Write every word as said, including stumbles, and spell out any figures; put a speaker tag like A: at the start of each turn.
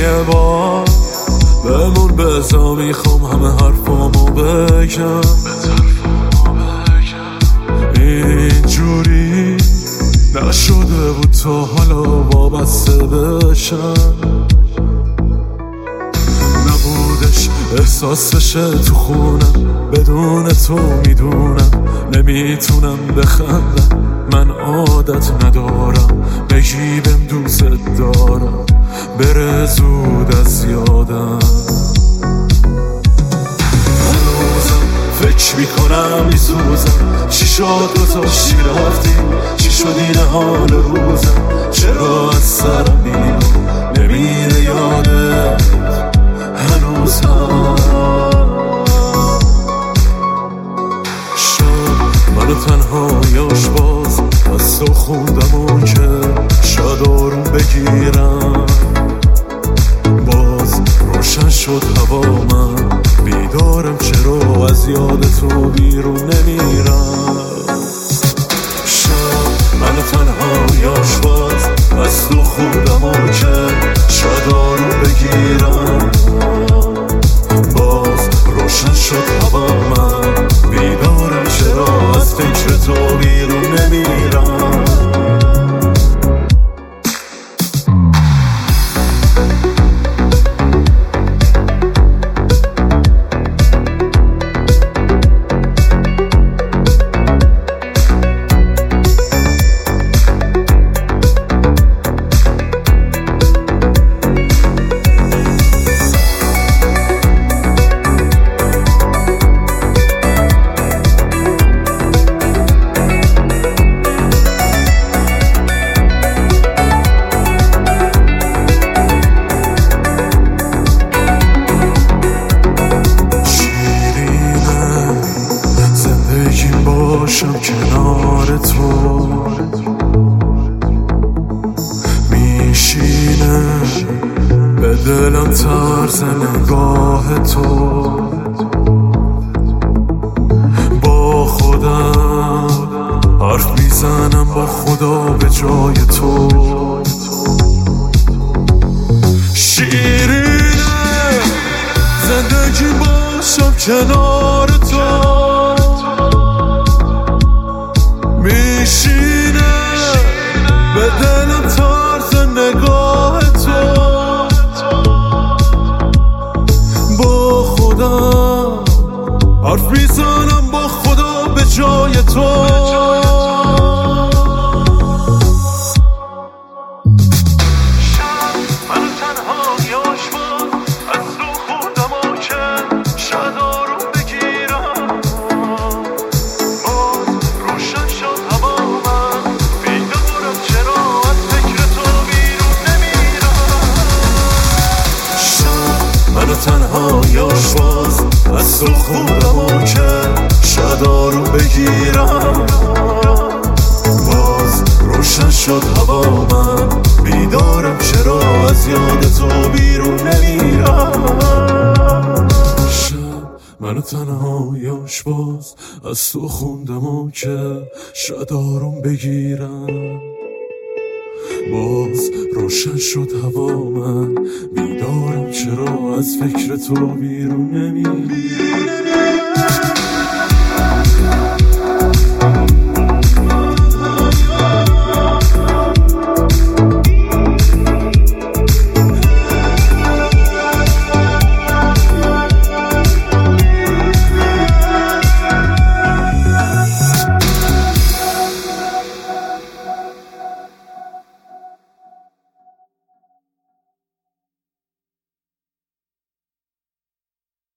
A: یه بار بمون بزا، میخوام همه حرفامو بگم. اینجوری نشده بود تا حالا وابسته بشم، نبودش احساس بشه تو خونم، بدون تو میدونم نمیتونم بخندم. من عادت ندارم بگی بهم دوست دارم، بره زود از یادم. هنوزم فکر میکنم میسوزم، چی شد گذاشتی رفتی، چی شد این حال روزم، چرا از سرم بیرون نمیره یادت هنوزم. شب منو تنها یاش باز از تو خوندم و که شاید آروم بگیرم. باز روشن شد هوا، من بیدارم چرا از یاد تو بیرون نمیرم. شب منو تنها یاش باز از تو خوندم و که شاید آروم بگیرم. باز روشن شد هوا، من بیدارم چرا از فکر تو بیرون نمیرم. باشم کنار تو میشینه به دلم طرز نگاه تو. با خودم حرف میزنم با خدا به جای تو. شیرینه زندگی باشم کنار تو، میشینه به دلم طرز نگاه تو. با خودم حرف میزنم با خدا به جای تو. تنها یاش باز از تو خوندم و که شاید آروم بگیرم. باز روشن شد هوا، من بیدارم چرا از یاد تو بیرون نمیرم. شب منو تنها یاش باز از تو خوندم و که شاید آروم بگیرم. باز روشن شد هوا، من بیدارم چرا از فکر تو بیرون نمیرم.